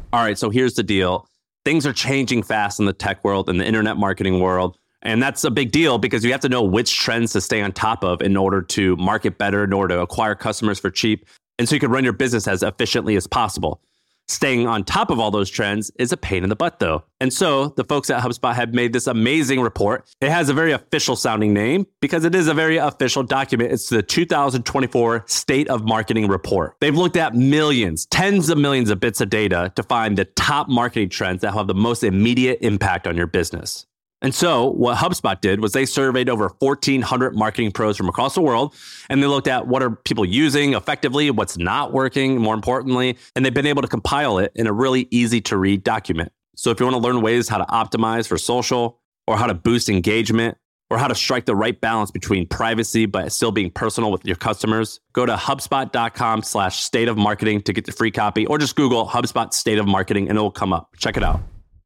All right, so here's the deal. Things are changing fast in the tech world and the internet marketing world. And that's a big deal because you have to know which trends to stay on top of in order to market better, in order to acquire customers for cheap, and so you can run your business as efficiently as possible. Staying on top of all those trends is a pain in the butt, though. And so the folks at HubSpot have made this amazing report. It has a very official sounding name because it is a very official document. It's the 2024 State of Marketing Report. They've looked at millions, tens of millions of bits of data to find the top marketing trends that have the most immediate impact on your business. And so what HubSpot did was they surveyed over 1,400 marketing pros from across the world, and they looked at what are people using effectively, what's not working, more importantly, and they've been able to compile it in a really easy to read document. So if you want to learn ways how to optimize for social, or how to boost engagement, or how to strike the right balance between privacy but still being personal with your customers, go to HubSpot.com/state of marketing to get the free copy, or just Google HubSpot State of Marketing and it will come up. Check it out.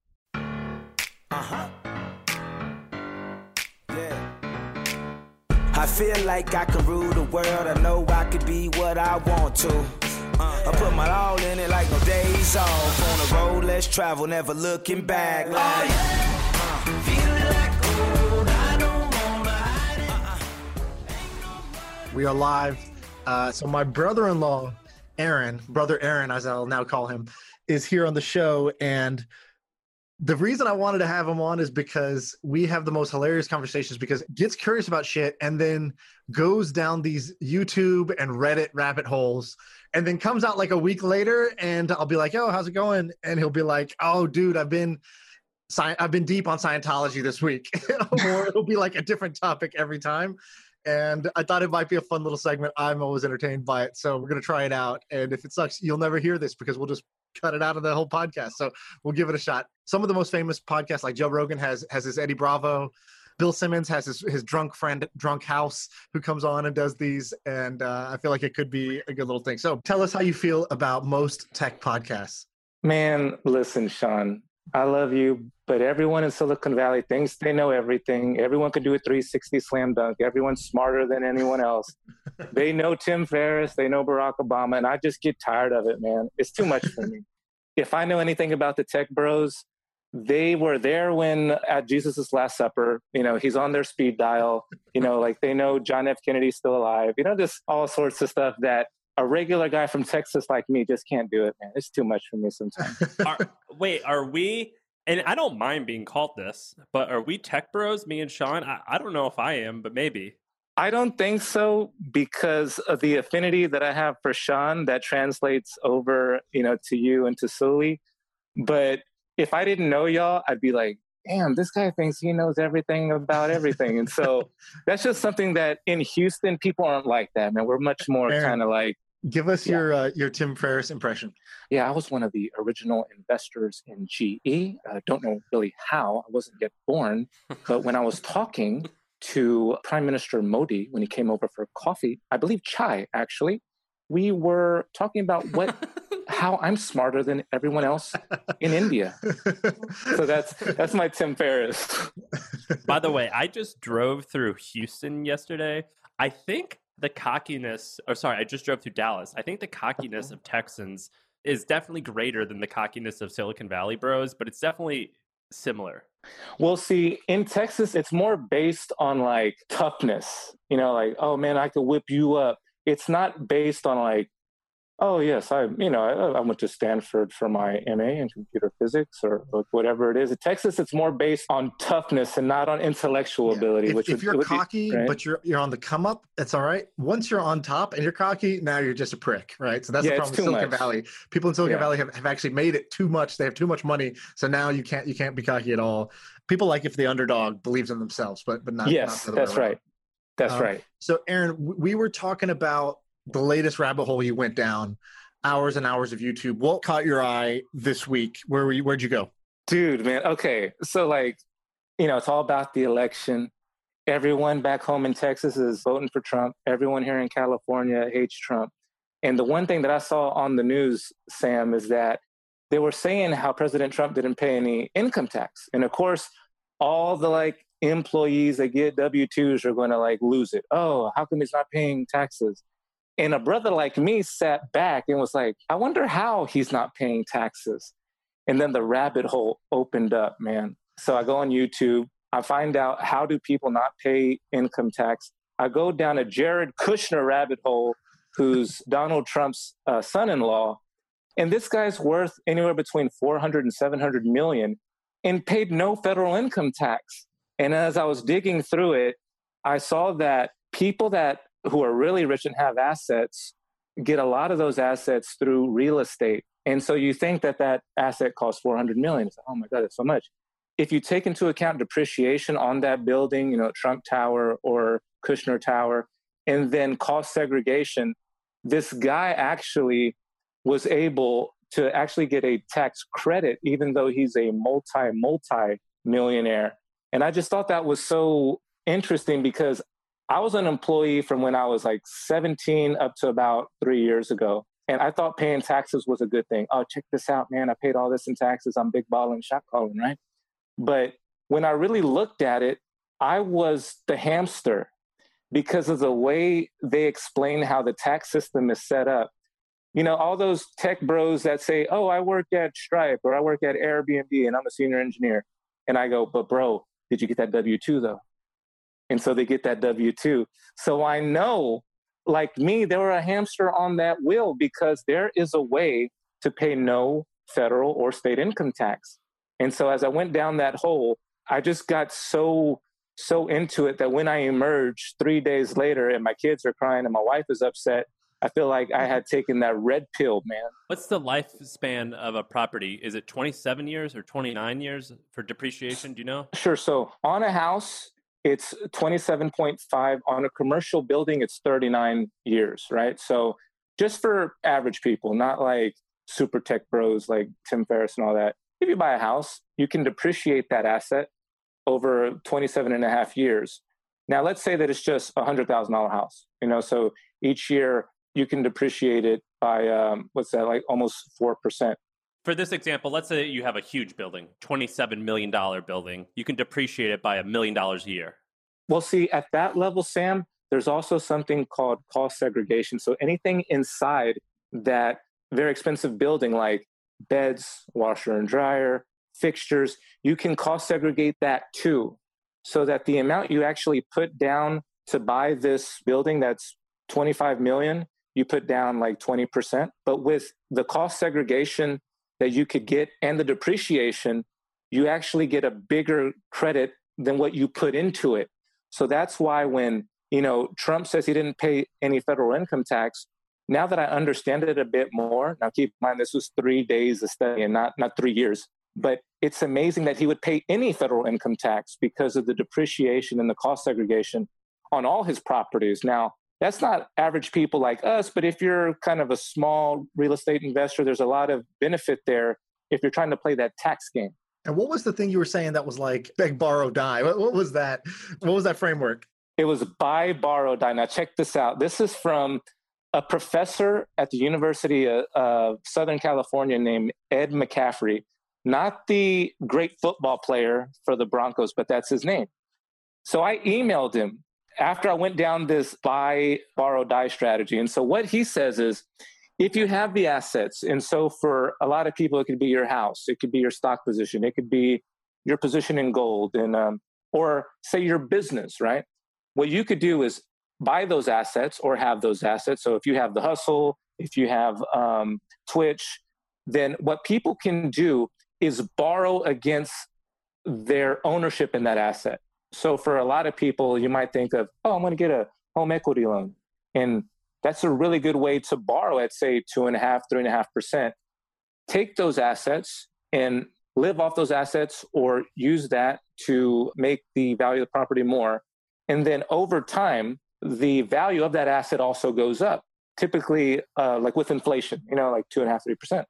I feel like I can rule the world. I know I could be what I want to. I put my all in it like no days off. On the road, let's travel, never looking back. Like, feeling like gold. I don't wanna hide it. We are live. So my brother-in-law, brother Aaron, as I'll now call him, is here on the show. And the reason I wanted to have him on is because we have the most hilarious conversations, because gets curious about shit and then goes down these YouTube and Reddit rabbit holes and then comes out like a week later and I'll be like, "Yo, how's it going?" And he'll be like, "Oh, dude, I've been deep on Scientology this week." Or it'll be like a different topic every time. And I thought it might be a fun little segment. I'm always entertained by it. So we're going to try it out. And if it sucks, you'll never hear this because we'll just cut it out of the whole podcast. So we'll give it a shot. Some of the most famous podcasts, like Joe Rogan has his Eddie Bravo. Bill Simmons has his drunk friend, Drunk House, who comes on and does these. And I feel like it could be a good little thing. So tell us how you feel about most tech podcasts. Man, listen, Sean, I love you, but everyone in Silicon Valley thinks they know everything. Everyone can do a 360 slam dunk. Everyone's smarter than anyone else. They know Tim Ferriss, they know Barack Obama, and I just get tired of it, man. It's too much for me. If I know anything about the tech bros, they were there when at Jesus' Last Supper, he's on their speed dial, like they know John F. Kennedy's still alive, just all sorts of stuff that a regular guy from Texas like me just can't do it, man. It's too much for me sometimes. Are we, and I don't mind being called this, but are we tech bros, me and Sean? I don't know if I am, but maybe. I don't think so, because of the affinity that I have for Sean that translates over, to you and to Sully. But if I didn't know y'all, I'd be like, damn, this guy thinks he knows everything about everything. And so that's just something that in Houston, people aren't like that, man. We're much more kind of like. Give us your Tim Ferriss impression. Yeah, I was one of the original investors in GE. Don't know really how. I wasn't yet born. But when I was talking to Prime Minister Modi when he came over for coffee, I believe chai, actually, we were talking about how I'm smarter than everyone else in India. So that's my Tim Ferriss. By the way, I just drove through Houston yesterday. I think I just drove through Dallas. I think the cockiness of Texans is definitely greater than the cockiness of Silicon Valley bros, but it's definitely similar. Well, see, in Texas, it's more based on like toughness, like, oh man, I could whip you up. It's not based on like, oh yes, I went to Stanford for my MA in computer physics or whatever it is. In Texas, it's more based on toughness and not on intellectual ability. If you're cocky, right? But you're on the come up, that's all right. Once you're on top and you're cocky, now you're just a prick, right? So that's the problem with Silicon Valley. People in Silicon Valley have actually made it too much. They have too much money, so now you can't be cocky at all. People like if the underdog believes in themselves, but not. Yes, not that's right. That's right. So Aaron, we were talking about the latest rabbit hole you went down, hours and hours of YouTube. What caught your eye this week? Where'd you go? Dude, man. Okay. So it's all about the election. Everyone back home in Texas is voting for Trump. Everyone here in California hates Trump. And the one thing that I saw on the news, Sam, is that they were saying how President Trump didn't pay any income tax. And of course, all the employees that get W-2s are going to lose it. Oh, how come he's not paying taxes? And a brother like me sat back and was like, I wonder how he's not paying taxes. And then the rabbit hole opened up, man. So I go on YouTube. I find out, how do people not pay income tax? I go down a Jared Kushner rabbit hole, who's Donald Trump's son-in-law. And this guy's worth anywhere between 400 and 700 million and paid no federal income tax. And as I was digging through it, I saw that people who are really rich and have assets get a lot of those assets through real estate. And so you think that asset costs 400 million. It's like, oh my God, that's so much. If you take into account depreciation on that building, Trump Tower or Kushner Tower, and then cost segregation, this guy actually was able to actually get a tax credit, even though he's a multi-millionaire. And I just thought that was so interesting, because I was an employee from when I was like 17 up to about 3 years ago. And I thought paying taxes was a good thing. Oh, check this out, man. I paid all this in taxes. I'm big balling, shot calling, right? But when I really looked at it, I was the hamster, because of the way they explain how the tax system is set up. All those tech bros that say, oh, I work at Stripe or I work at Airbnb and I'm a senior engineer. And I go, but bro, did you get that W-2 though? And so they get that W-2. So I know, like me, they were a hamster on that wheel, because there is a way to pay no federal or state income tax. And so as I went down that hole, I just got so into it that when I emerged 3 days later and my kids are crying and my wife is upset, I feel like I had taken that red pill, man. What's the lifespan of a property? Is it 27 years or 29 years for depreciation? Do you know? Sure. So on a house, it's 27.5. On a commercial building, it's 39 years, right? So just for average people, not like super tech bros like Tim Ferriss and all that. If you buy a house, you can depreciate that asset over 27 and a half years. Now, let's say that it's just a $100,000 house, so each year you can depreciate it by, like almost 4%. For this example, let's say you have a huge building, $27 million building. You can depreciate it by $1 million a year. Well, see, at that level, Sam, there's also something called cost segregation. So anything inside that very expensive building, like beds, washer and dryer, fixtures, you can cost segregate that too, so that the amount you actually put down to buy this building that's 25 million, you put down like 20%. But with the cost segregation that you could get and the depreciation, you actually get a bigger credit than what you put into it. So that's why when, Trump says he didn't pay any federal income tax, now that I understand it a bit more, now keep in mind, this was 3 days of study and not 3 years, but it's amazing that he would pay any federal income tax because of the depreciation and the cost segregation on all his properties. Now, that's not average people like us, but if you're kind of a small real estate investor, there's a lot of benefit there if you're trying to play that tax game. And what was the thing you were saying that was like beg, borrow, die? What was that? What was that framework? It was buy, borrow, die. Now, check this out. This is from a professor at the University of Southern California named Ed McCaffrey, not the great football player for the Broncos, but that's his name. So I emailed him after I went down this buy, borrow, die strategy. And so what he says is, if you have the assets, and so for a lot of people, it could be your house, it could be your stock position, it could be your position in gold, and or say your business, right? What you could do is buy those assets or have those assets. So if you have the hustle, if you have Twitch, then what people can do is borrow against their ownership in that asset. So for a lot of people, you might think of, oh, I'm going to get a home equity loan. And that's a really good way to borrow at, say, 2.5%, 3.5%. Take those assets and live off those assets, or use that to make the value of the property more. And then over time, the value of that asset also goes up, typically like with inflation, like 2.5%, 3%.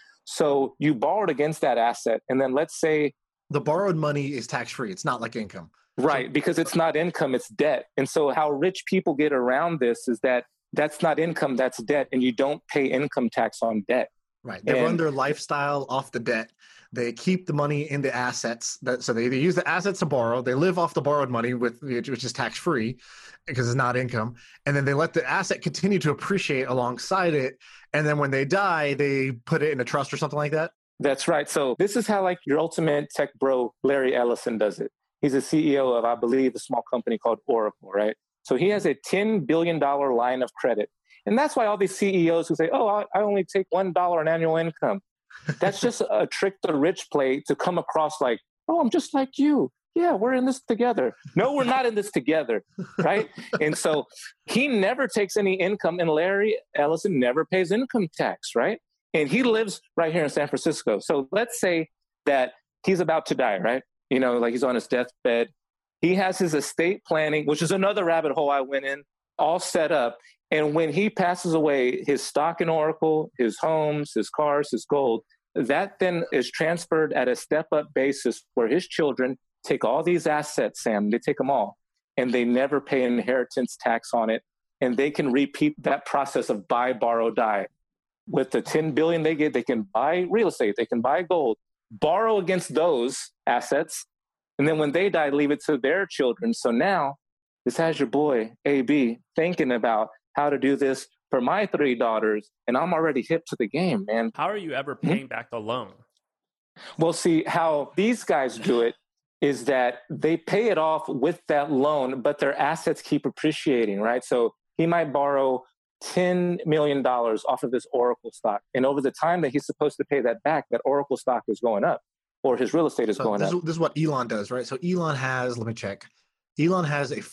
So you borrowed against that asset. And then let's say the borrowed money is tax-free. It's not like income. Right, because it's not income, it's debt. And so how rich people get around this is that that's not income, that's debt, and you don't pay income tax on debt. Right. They run their lifestyle off the debt. They keep the money in the assets. So they either use the assets to borrow, they live off the borrowed money, which is tax-free because it's not income, and then they let the asset continue to appreciate alongside it. And then when they die, they put it in a trust or something like that? That's right. So this is how like your ultimate tech bro, Larry Ellison, does it. He's a CEO of, I believe, a small company called Oracle, right? So he has a $10 billion line of credit. And that's why all these CEOs who say, oh, I only take $1 in annual income. That's just a trick the rich play to come across like, oh, I'm just like you. Yeah, we're in this together. No, we're not in this together, right? And so he never takes any income, and Larry Ellison never pays income tax, right? And he lives right here in San Francisco. So let's say that he's about to die, right? You know, like he's on his deathbed. He has his estate planning, which is another rabbit hole I went in, all set up. And when he passes away, his stock in Oracle, his homes, his cars, his gold, that then is transferred at a step-up basis where his children take all these assets, Sam, they take them all, and they never pay inheritance tax on it. And they can repeat that process of buy, borrow, die. With the $10 billion they get, they can buy real estate, they can buy gold, borrow against those assets, and then when they die, leave it to their children. So now this has your boy, AB, thinking about how to do this for my 3 daughters, and I'm already hip to the game, man. How are you ever paying back the loan? Well, see, how these guys do it is that they pay it off with that loan, but their assets keep appreciating, right? So he might borrow $10 million off of this Oracle stock. And over the time that he's supposed to pay that back, that Oracle stock is going up, or his real estate is going up. This is what Elon does, right? So Elon has, let me check. Elon has a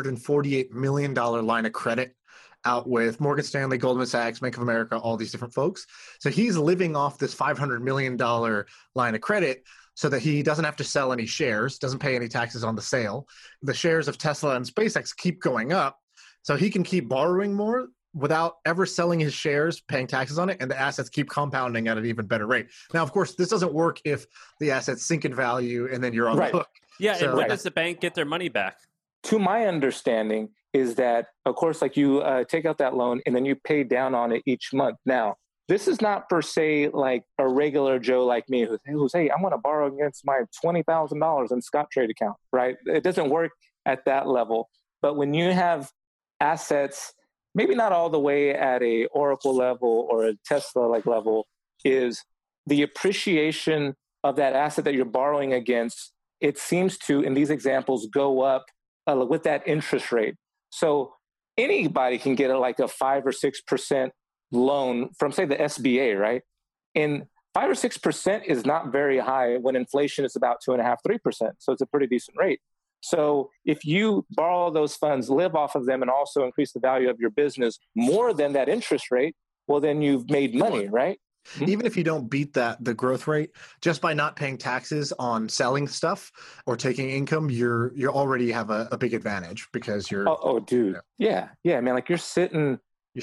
$548 million line of credit out with Morgan Stanley, Goldman Sachs, Bank of America, all these different folks. So he's living off this $500 million line of credit so that he doesn't have to sell any shares, doesn't pay any taxes on the sale. The shares of Tesla and SpaceX keep going up, so he can keep borrowing more without ever selling his shares, paying taxes on it, and the assets keep compounding at an even better rate. Now, of course, this doesn't work if the assets sink in value and then you're on the hook. Yeah, so, and when does the bank get their money back? To my understanding is that, of course, like you take out that loan and then you pay down on it each month. Now, this is not per se like a regular Joe like me who's hey, I want to borrow against my $20,000 in Scottrade account, right? It doesn't work at that level. But when you have assets, maybe not all the way at a Oracle level or a Tesla like level, is the appreciation of that asset that you're borrowing against, it seems to, in these examples, go up with that interest rate. So anybody can get like a 5 or 6% loan from, say, the SBA, right? And 5 or 6% is not very high when inflation is about 2.5%, 3%. So it's a pretty decent rate. So if you borrow those funds, live off of them, and also increase the value of your business more than that interest rate, well, then you've made money, right? Even if you don't beat the growth rate, just by not paying taxes on selling stuff or taking income, you already have a big advantage because you're. Oh, dude, yeah, man. Like you're saving the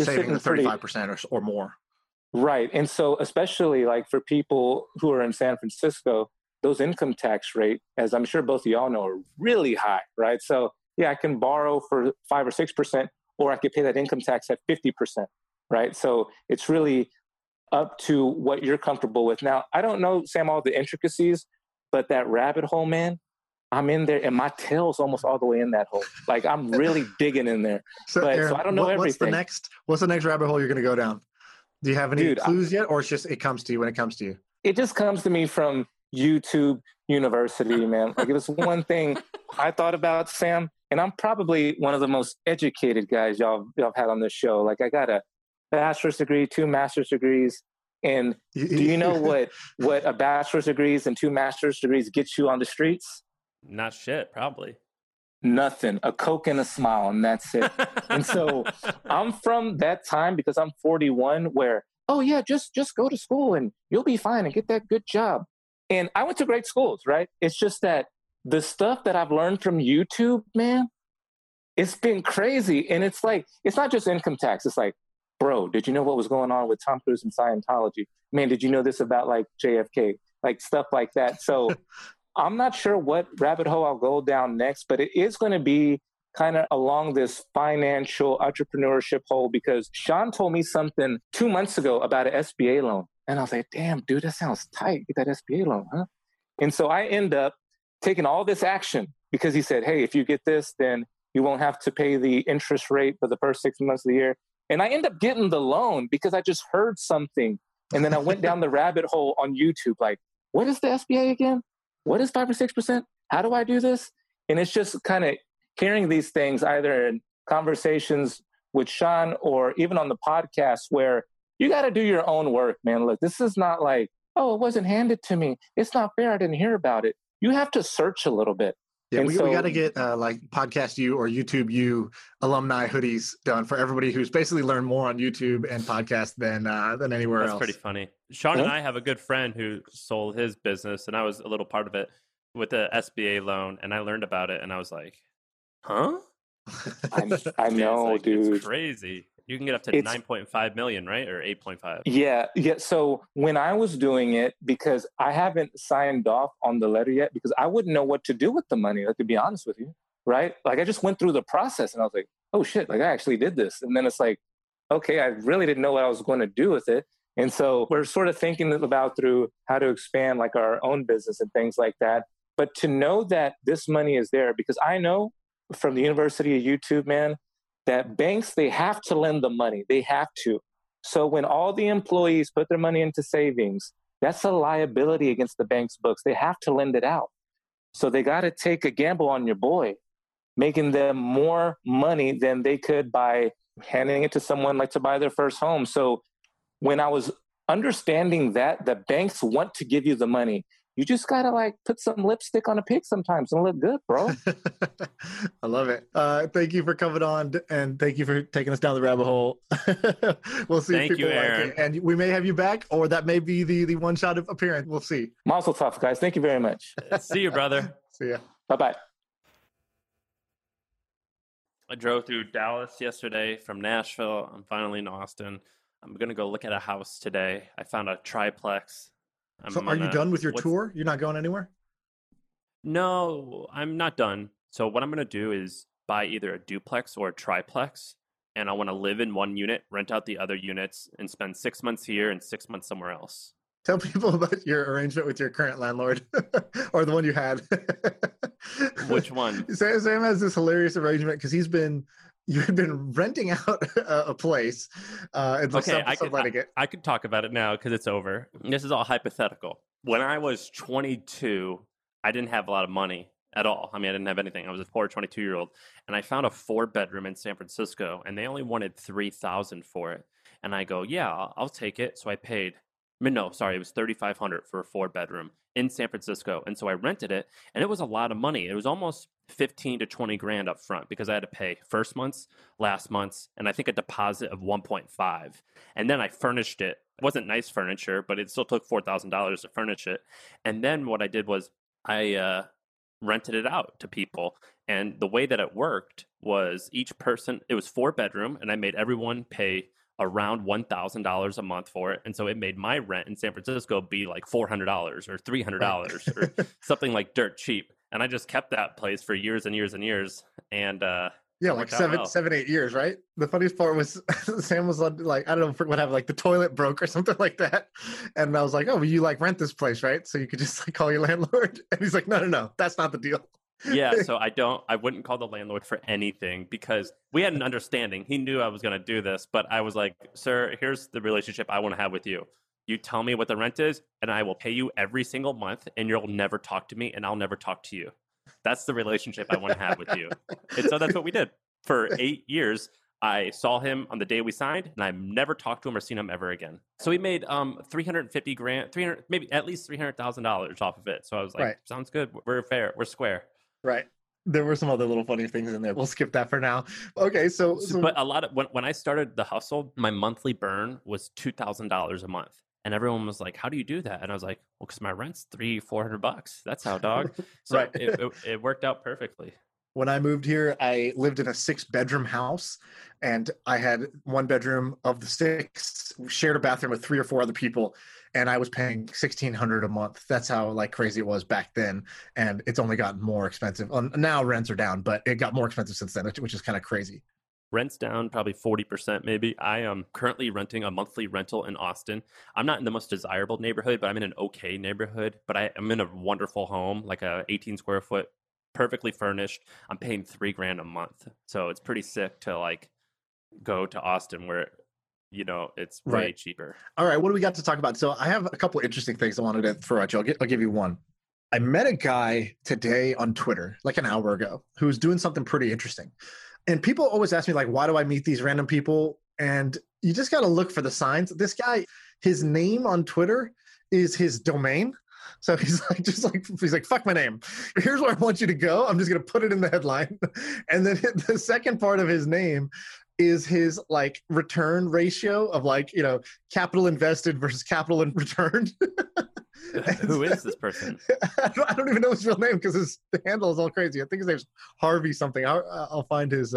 35% or more. Right, and so especially like for people who are in San Francisco, those income tax rate, as I'm sure both of y'all know, are really high, right? So yeah, I can borrow for 5 or 6%, or I could pay that income tax at 50%, right? So it's really up to what you're comfortable with. Now, I don't know, Sam, all the intricacies, but that rabbit hole, man, I'm in there and my tail's almost all the way in that hole. Like I'm really digging in there. So, Aaron, so I don't know everything. What's the next rabbit hole you're going to go down? Do you have any clues yet, or it comes to you when it comes to you? It just comes to me from YouTube University, man. Like it was one thing I thought about, Sam, and I'm probably one of the most educated guys y'all had on this show. Like I got a bachelor's degree, 2 master's degrees. And do you know what a bachelor's degrees and 2 master's degrees get you on the streets? Not shit, probably. Nothing. A Coke and a smile, and that's it. And so I'm from that time because I'm 41 where, oh yeah, just go to school and you'll be fine and get that good job. And I went to great schools, right? It's just that the stuff that I've learned from YouTube, man, it's been crazy. And it's like, it's not just income tax. It's like, bro, did you know what was going on with Tom Cruise and Scientology? Man, did you know this about like JFK? Like stuff like that. So I'm not sure what rabbit hole I'll go down next, but it is going to be kind of along this financial entrepreneurship hole because Sean told me something 2 months ago about an SBA loan. And I was like, damn, dude, that sounds tight. Get that SBA loan, huh? And so I end up taking all this action because he said, hey, if you get this, then you won't have to pay the interest rate for the first 6 months of the year. And I end up getting the loan because I just heard something And then I went down the rabbit hole on YouTube, like, what is the SBA again? What is 5 or 6%? How do I do this? And it's just kind of hearing these things either in conversations with Sean or even on the podcast where you got to do your own work, man. Look, this is not like, oh, it wasn't handed to me. It's not fair. I didn't hear about it. You have to search a little bit. Yeah, we got to get like Podcast U or YouTube U alumni hoodies done for everybody who's basically learned more on YouTube and podcast than anywhere else. That's pretty funny. Sean and I have a good friend who sold his business, and I was a little part of it with the SBA loan, and I learned about it, and I was like, huh? I know, like, dude. It's crazy. You can get up to 9.5 million, right? Or 8.5. Yeah. So when I was doing it, because I haven't signed off on the letter yet, because I wouldn't know what to do with the money, like, to be honest with you, right? Like, I just went through the process and I was like, oh shit, like, I actually did this. And then it's like, okay, I really didn't know what I was going to do with it. And so we're sort of thinking about through how to expand like our own business and things like that. But to know that this money is there, because I know from the University of YouTube, man, that banks, they have to lend the money. They have to. So when all the employees put their money into savings, that's a liability against the bank's books. They have to lend it out. So they got to take a gamble on your boy, making them more money than they could by handing it to someone like to buy their first home. So when I was understanding that the banks want to give you the money, you just got to like put some lipstick on a pig sometimes and look good, bro. I love it. Thank you for coming on and thank you for taking us down the rabbit hole. We'll see if people like it. And we may have you back, or that may be the one-shot appearance. We'll see. Mazel tov, guys. Thank you very much. See you, brother. See ya. Bye-bye. I drove through Dallas yesterday from Nashville. I'm finally in Austin. I'm going to go look at a house today. I found a triplex. So are you done with your tour? You're not going anywhere? No, I'm not done. So what I'm going to do is buy either a duplex or a triplex, and I want to live in one unit, rent out the other units, and spend 6 months here and 6 months somewhere else. Tell people about your arrangement with your current landlord or the one you had. Which one? Sam has this hilarious arrangement because you've been renting out a place. Okay, I could talk about it now because it's over. This is all hypothetical. When I was 22, I didn't have a lot of money at all. I mean, I didn't have anything. I was a poor 22-year-old, and I found a 4-bedroom in San Francisco, and they only wanted $3,000 for it. And I go, yeah, I'll take it. So I paid. No, sorry, it was $3,500 for a 4-bedroom in San Francisco. And so I rented it, and it was a lot of money. It was almost 15 to 20 grand up front because I had to pay first month's, last month's, and I think a deposit of 1.5. And then I furnished it. It wasn't nice furniture, but it still took $4,000 to furnish it. And then what I did was I rented it out to people. And the way that it worked was each person, it was 4-bedroom, and I made everyone pay around $1,000 a month for it. And so it made my rent in San Francisco be like $400 or $300 or something like dirt cheap. And I just kept that place for years and years and years. And yeah, like 7-8 years, right? The funniest part was Sam was like, I don't know what happened, like the toilet broke or something like that. And I was like, oh, well, you like rent this place, right? So you could just like call your landlord. And he's like, no, that's not the deal. Yeah, so I wouldn't call the landlord for anything because we had an understanding. He knew I was going to do this, but I was like, sir, here's the relationship I want to have with you. You tell me what the rent is, and I will pay you every single month, and you'll never talk to me, and I'll never talk to you. That's the relationship I want to have with you. And so that's what we did. For 8 years, I saw him on the day we signed, and I've never talked to him or seen him ever again. So we made $350,000, maybe at least $300,000 off of it. So I was like, right. Sounds good. We're fair. We're square. Right. There were some other little funny things in there. We'll skip that for now. Okay, so but a lot of when I started the hustle, my monthly burn was $2,000 a month, and everyone was like, "How do you do that?" And I was like, "Well, because my rent's $300-$400. That's how, dog." So right. it worked out perfectly. When I moved here, I lived in a 6-bedroom house, and I had 1 bedroom of the 6, shared a bathroom with 3 or 4 other people, and I was paying $1,600 a month. That's how like crazy it was back then, and it's only gotten more expensive. Now rents are down, but it got more expensive since then, which is kind of crazy. Rent's down probably 40% maybe. I am currently renting a monthly rental in Austin. I'm not in the most desirable neighborhood, but I'm in an okay neighborhood. But I'm in a wonderful home, like a 18 square foot, perfectly furnished. I'm paying $3,000 a month. So it's pretty sick to like go to Austin where it's way Right. cheaper. All right, what do we got to talk about? So I have a couple interesting things I wanted to throw at you. I'll give you one. I met a guy today on Twitter, like an hour ago, who was doing something pretty interesting. And people always ask me, like, why do I meet these random people? And you just got to look for the signs. This guy, his name on Twitter is his domain. So he's like, fuck my name. Here's where I want you to go. I'm just going to put it in the headline. And then the second part of his name is his like return ratio of like, capital invested versus capital in returned. Who is this person? I don't even know his real name because his handle is all crazy. I think his name's Harvey something. I'll find his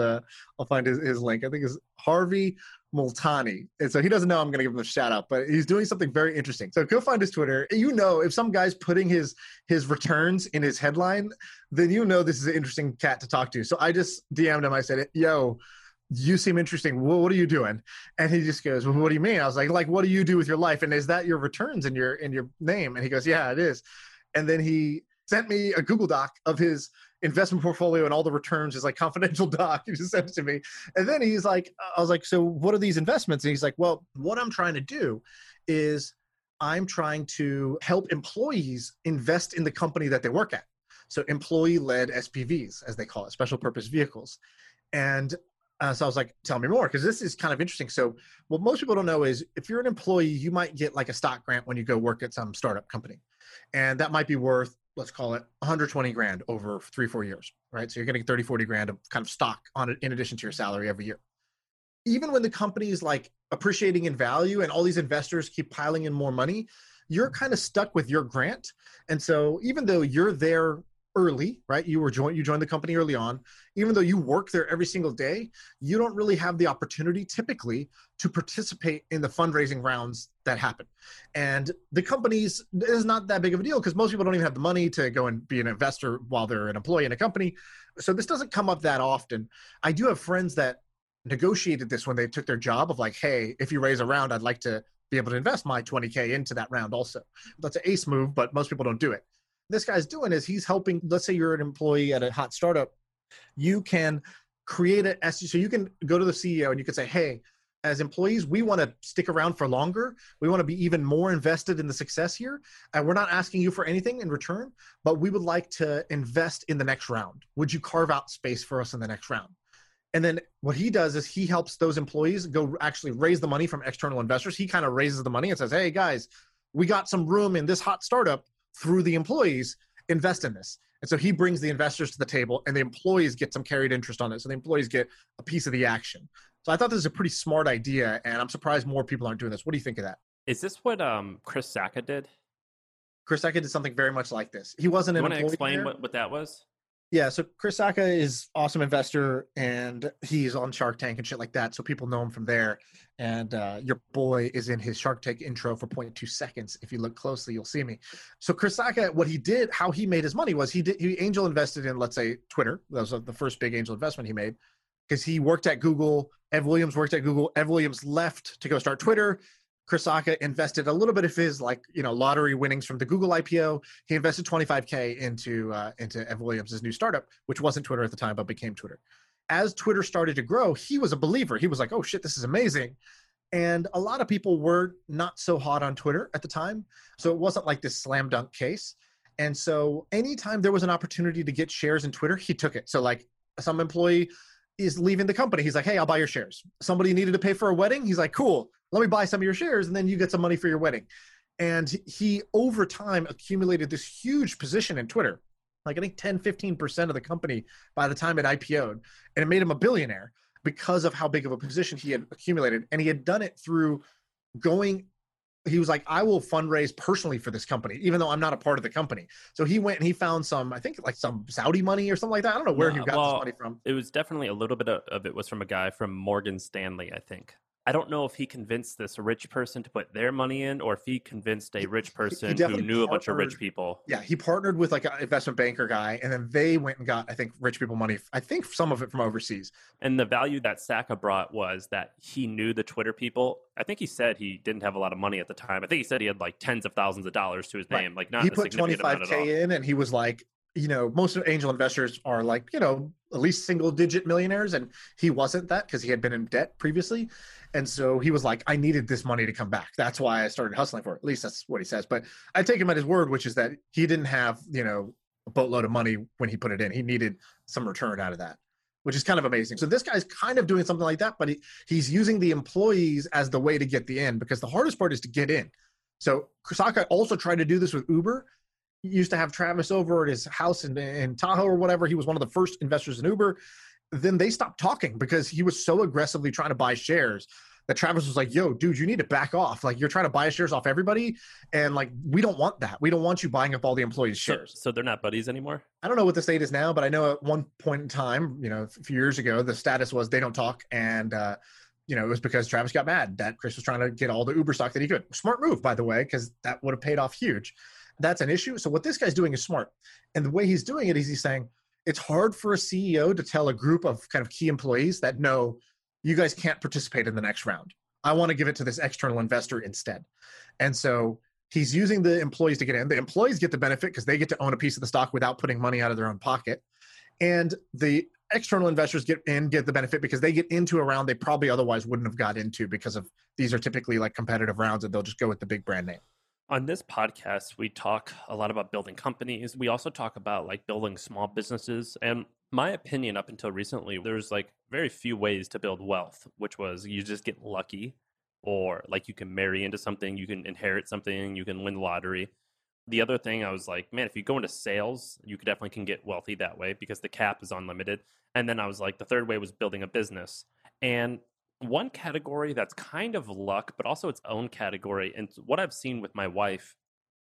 link. I think it's Harvey Multani. And so he doesn't know I'm going to give him a shout out, but he's doing something very interesting. So go find his Twitter. If some guy's putting his returns in his headline, then this is an interesting cat to talk to. So I just DM'd him. I said, yo, you seem interesting. Well, what are you doing? And he just goes, well, what do you mean? I was like, what do you do with your life? And is that your returns in your name? And he goes, yeah, it is. And then he sent me a Google Doc of his investment portfolio and all the returns, is like confidential doc. He just sent it to me. And then he's like, I was like, so what are these investments? And he's like, well, what I'm trying to do is I'm trying to help employees invest in the company that they work at. So employee-led SPVs, as they call it, special purpose vehicles. And so I was like, tell me more, because this is kind of interesting. So what most people don't know is if you're an employee, you might get like a stock grant when you go work at some startup company. And that might be worth, let's call it 120 grand over 3-4 years, right? So you're getting 30, 40 grand of kind of stock on it in addition to your salary every year. Even when the company is like appreciating in value and all these investors keep piling in more money, you're kind of stuck with your grant. And so even though you're there early, right? You joined the company early on. Even though you work there every single day, you don't really have the opportunity typically to participate in the fundraising rounds that happen. And the companies is not that big of a deal because most people don't even have the money to go and be an investor while they're an employee in a company. So this doesn't come up that often. I do have friends that negotiated this when they took their job of like, hey, if you raise a round, I'd like to be able to invest my 20K into that round also. That's an ace move, but most people don't do it. This guy's doing is he's helping, let's say you're an employee at a hot startup, you can create so you can go to the CEO and you can say, hey, as employees, we want to stick around for longer. We want to be even more invested in the success here. And we're not asking you for anything in return, but we would like to invest in the next round. Would you carve out space for us in the next round? And then what he does is he helps those employees go actually raise the money from external investors. He kind of raises the money and says, hey guys, we got some room in this hot startup through the employees, invest in this. And so he brings the investors to the table and the employees get some carried interest on it. So the employees get a piece of the action. So I thought this was a pretty smart idea and I'm surprised more people aren't doing this. What do you think of that? Is this what Chris Sacca did? Chris Sacca did something very much like this. He wasn't an employee. You want to explain what that was? Yeah, so Chris Sacca is awesome investor and he's on Shark Tank and shit like that. So people know him from there. And your boy is in his Shark Tank intro for 0.2 seconds. If you look closely, you'll see me. So Chris Sacca, what he did, how he made his money was he angel invested in, let's say, Twitter. That was the first big angel investment he made because he worked at Google. Ev Williams worked at Google. Ev Williams left to go start Twitter. Chris Sacca invested a little bit of his lottery winnings from the Google IPO. He invested $25K into Ev Williams' new startup, which wasn't Twitter at the time, but became Twitter. As Twitter started to grow, he was a believer. He was like, oh shit, this is amazing. And a lot of people were not so hot on Twitter at the time. So it wasn't like this slam dunk case. And so anytime there was an opportunity to get shares in Twitter, he took it. So like some employee is leaving the company. He's like, hey, I'll buy your shares. Somebody needed to pay for a wedding. He's like, cool, let me buy some of your shares and then you get some money for your wedding. And he, over time, accumulated this huge position in Twitter, like I think 10, 15% of the company by the time it IPO'd. And it made him a billionaire because of how big of a position he had accumulated. And he had done it through he was like, I will fundraise personally for this company, even though I'm not a part of the company. So he went and he found some, I think like some Saudi money or something like that. I don't know where he got this money from. It was definitely a little bit of it was from a guy from Morgan Stanley, I think. I don't know if he convinced this rich person to put their money in or if he convinced a rich person who knew a bunch of rich people. Yeah, he partnered with like an investment banker guy and then they went and got, I think, rich people money. I think some of it from overseas. And the value that Sacca brought was that he knew the Twitter people. I think he said he didn't have a lot of money at the time. I think he said he had like tens of thousands of dollars to his name. Like not he put $25K in and he was like, most angel investors are like, at least single digit millionaires. And he wasn't that because he had been in debt previously. And so he was like, I needed this money to come back. That's why I started hustling for it. At least that's what he says. But I take him at his word, which is that he didn't have, a boatload of money when he put it in. He needed some return out of that, which is kind of amazing. So this guy's kind of doing something like that, but he's using the employees as the way to get the in, because the hardest part is to get in. So Korsaka also tried to do this with Uber. He used to have Travis over at his house in Tahoe or whatever. He was one of the first investors in Uber. Then they stopped talking because he was so aggressively trying to buy shares that Travis was like, yo, dude, you need to back off. Like, you're trying to buy shares off everybody. And like, we don't want that. We don't want you buying up all the employees' shares. So they're not buddies anymore? I don't know what the state is now, but I know at one point in time, a few years ago, the status was they don't talk. And, it was because Travis got mad that Chris was trying to get all the Uber stock that he could. Smart move, by the way, because that would have paid off huge. That's an issue. So what this guy's doing is smart. And the way he's doing it is he's saying, it's hard for a CEO to tell a group of kind of key employees that, no, you guys can't participate in the next round. I want to give it to this external investor instead. And so he's using the employees to get in. The employees get the benefit because they get to own a piece of the stock without putting money out of their own pocket. And the external investors get the benefit because they get into a round they probably otherwise wouldn't have got into, because of these are typically like competitive rounds and they'll just go with the big brand name. On this podcast, we talk a lot about building companies. We also talk about like building small businesses. And my opinion up until recently, there's like very few ways to build wealth, which was you just get lucky, or like you can marry into something, you can inherit something, you can win the lottery. The other thing, I was like, man, if you go into sales, you definitely can get wealthy that way because the cap is unlimited. And then I was like, the third way was building a business. And one category that's kind of luck, but also its own category. And what I've seen with my wife,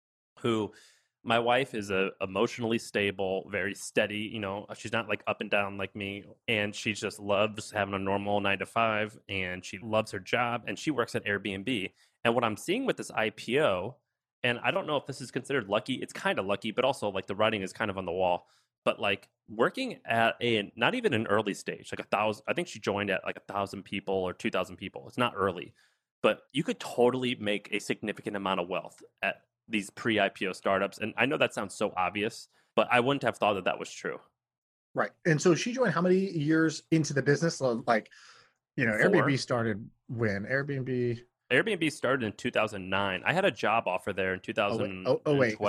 my wife is emotionally stable, very steady. She's not like up and down like me. And she just loves having a normal 9 to 5. And she loves her job. And she works at Airbnb. And what I'm seeing with this IPO, and I don't know if this is considered lucky. It's kind of lucky, but also like the writing is kind of on the wall. But like working at not even an early stage, like 1,000, I think she joined at like 1,000 people or 2,000 people. It's not early, but you could totally make a significant amount of wealth at these pre-IPO startups. And I know that sounds so obvious, but I wouldn't have thought that was true. Right. And so she joined how many years into the business? Like, 4. Airbnb started when? Airbnb started in 2009. I had a job offer there in 2012.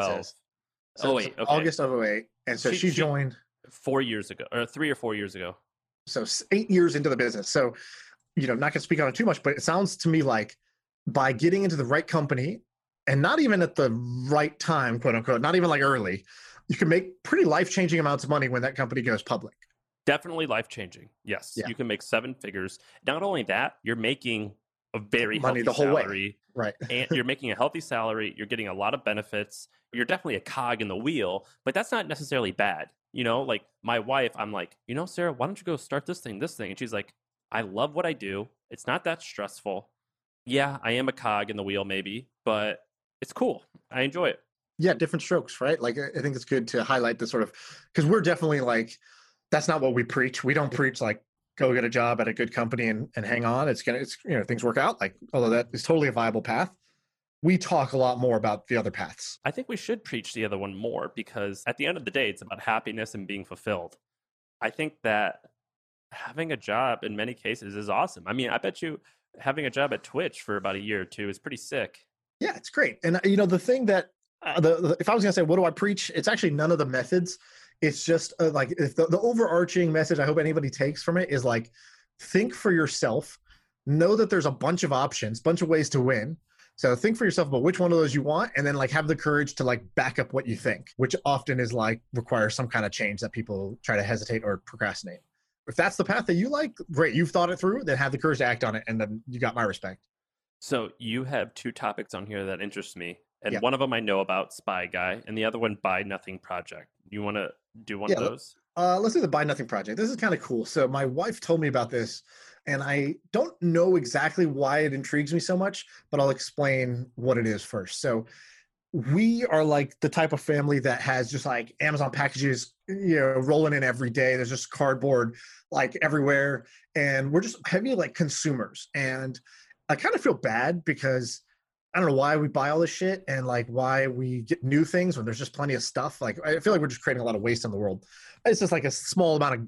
Okay. August of 2008. And so she joined 4 years ago, or 3 or 4 years ago. So 8 years into the business. So, not going to speak on it too much, but it sounds to me like by getting into the right company and not even at the right time, quote unquote, not even like early, you can make pretty life-changing amounts of money when that company goes public. Definitely life-changing. Yes. Yeah. You can make 7 figures. Not only that, you're making a very money healthy the whole salary. Way. Right. And you're making a healthy salary. You're getting a lot of benefits. You're definitely a cog in the wheel, but that's not necessarily bad. Like my wife, I'm like, Sarah, why don't you go start this thing? And she's like, I love what I do. It's not that stressful. Yeah, I am a cog in the wheel maybe, but it's cool. I enjoy it. Yeah, different strokes, right? Like, I think it's good to highlight the sort of, because we're definitely like, that's not what we preach. We don't preach like, go get a job at a good company and hang on. It's things work out. Like, although that is totally a viable path, we talk a lot more about the other paths. I think we should preach the other one more because at the end of the day, it's about happiness and being fulfilled. I think that having a job in many cases is awesome. I mean, I bet you having a job at Twitch for about a year or two is pretty sick. Yeah, it's great. And the thing that if I was going to say, what do I preach? It's actually none of the methods. It's just like if the overarching message I hope anybody takes from it is like, think for yourself, know that there's a bunch of options, bunch of ways to win. So think for yourself about which one of those you want, and then like have the courage to like back up what you think, which often is like requires some kind of change that people try to hesitate or procrastinate. If that's the path that you like, great. You've thought it through, then have the courage to act on it. And then you got my respect. So you have 2 topics on here that interest me. And one of them I know about, Spy Guy, and the other one, Buy Nothing Project. You want to do one of those? Let's do the Buy Nothing Project. This is kind of cool. So my wife told me about this, and I don't know exactly why it intrigues me so much, but I'll explain what it is first. So we are like the type of family that has just like Amazon packages, rolling in every day. There's just cardboard like everywhere. And we're just heavy like consumers. And I kind of feel bad because I don't know why we buy all this shit and like why we get new things when there's just plenty of stuff. Like, I feel like we're just creating a lot of waste in the world. It's just like a small amount of guilt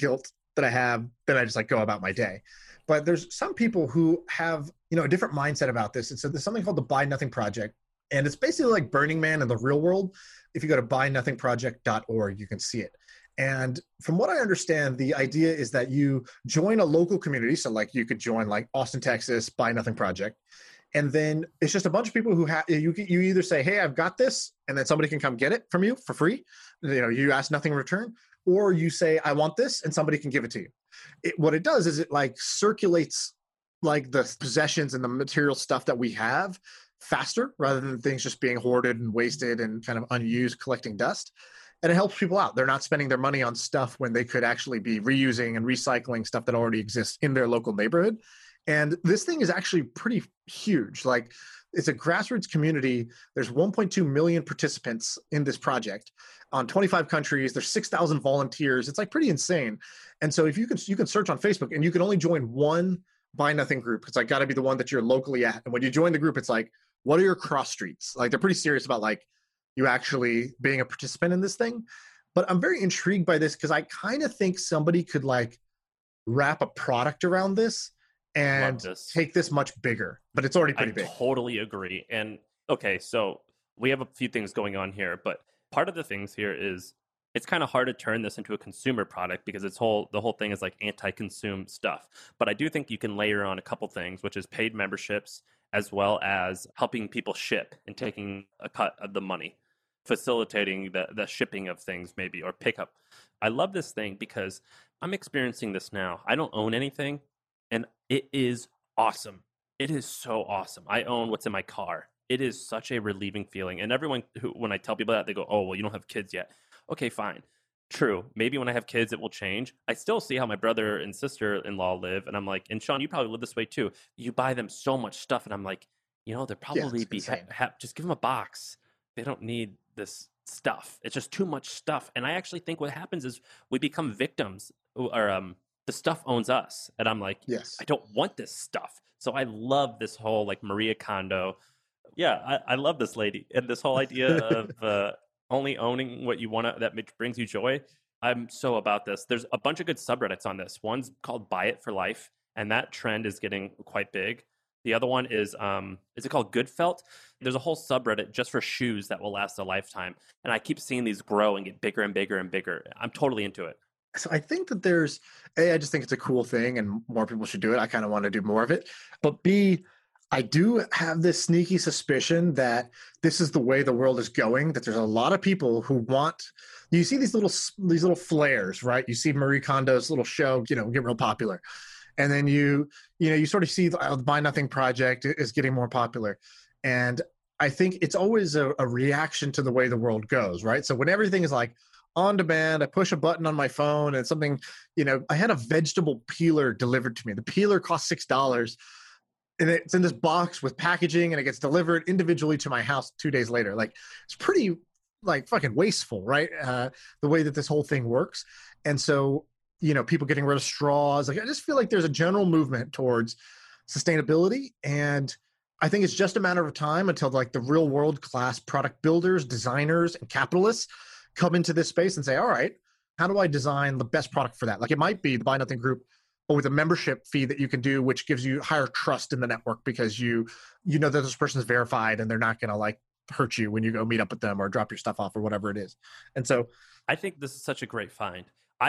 that I have, then I just like go about my day. But there's some people who have, a different mindset about this. There's something called the Buy Nothing Project. And it's basically like Burning Man in the real world. If you go to buynothingproject.org, you can see it. And from what I understand, the idea is that you join a local community. So like you could join like Austin, Texas, Buy Nothing Project. And then it's just a bunch of people who have, you either say, hey, I've got this, and then somebody can come get it from you for free. You ask nothing in return, or you say, I want this, and somebody can give it to you. What it does is it like circulates like the possessions and the material stuff that we have faster, rather than things just being hoarded and wasted and kind of unused, collecting dust. And it helps people out. They're not spending their money on stuff when they could actually be reusing and recycling stuff that already exists in their local neighborhood. And this thing is actually pretty huge. Like, it's a grassroots community. There's 1.2 million participants in this project on 25 countries. There's 6,000 volunteers. It's like pretty insane. And so if you can search on Facebook, and you can only join one Buy Nothing group. It's like got to be the one that you're locally at. And when you join the group, it's like, what are your cross streets? Like, they're pretty serious about like you actually being a participant in this thing. But I'm very intrigued by this because I kind of think somebody could like wrap a product around this and take this much bigger, but it's already pretty big. I totally agree. And okay, so we have a few things going on here, but part of the things here is it's kind of hard to turn this into a consumer product because the whole thing is like anti-consume stuff. But I do think you can layer on a couple things, which is paid memberships, as well as helping people ship and taking a cut of the money, facilitating the shipping of things maybe, or pickup. I love this thing because I'm experiencing this now. I don't own anything. And it is awesome. It is so awesome. I own what's in my car. It is such a relieving feeling. And everyone when I tell people that, they go, oh, well, you don't have kids yet. Okay, fine. True. Maybe when I have kids, it will change. I still see how my brother and sister-in-law live. And I'm like, and Sean, you probably live this way too. You buy them so much stuff. And I'm like, they'll probably just give them a box. They don't need this stuff. It's just too much stuff. And I actually think what happens is we become victims, or the stuff owns us. And I'm like, yes, I don't want this stuff. So I love this whole like Maria Kondo. Yeah, I love this lady. And this whole idea of only owning what you want that brings you joy. I'm so about this. There's a bunch of good subreddits on this. One's called Buy It for Life. And that trend is getting quite big. The other one is it called Good Felt? There's a whole subreddit just for shoes that will last a lifetime. And I keep seeing these grow and get bigger and bigger and bigger. I'm totally into it. So I think that I just think it's a cool thing and more people should do it. I kind of want to do more of it. But B, I do have this sneaky suspicion that this is the way the world is going, that there's a lot of people who you see these little flares, right? You see Marie Kondo's little show, get real popular. And then you sort of see the Buy Nothing Project is getting more popular. And I think it's always a reaction to the way the world goes, right? So when everything is like on demand, I push a button on my phone and something, I had a vegetable peeler delivered to me. The peeler cost $6 and it's in this box with packaging and it gets delivered individually to my house 2 days later. Like, it's pretty like fucking wasteful, right? The way that this whole thing works. And so, people getting rid of straws. Like, I just feel like there's a general movement towards sustainability. And I think it's just a matter of time until like the real world class product builders, designers, and capitalists come into this space and say, all right, how do I design the best product for that? Like, it might be the Buy Nothing group, but with a membership fee that you can do, which gives you higher trust in the network because you know that this person is verified and they're not going to like hurt you when you go meet up with them or drop your stuff off or whatever it is. And so I think this is such a great find.